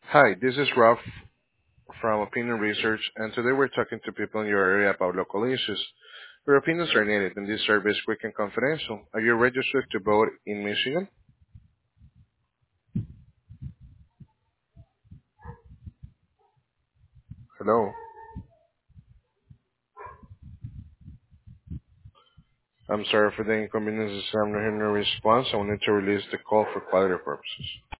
Hi, this is Ralph from Opinion Research, and today we're talking to people in your area about local issues. Your opinions are needed, and this survey is quick and confidential. Are you registered to vote in Michigan? Hello. I'm sorry for the inconvenience. I'm not hearing a response. I will need to release the call for quality purposes.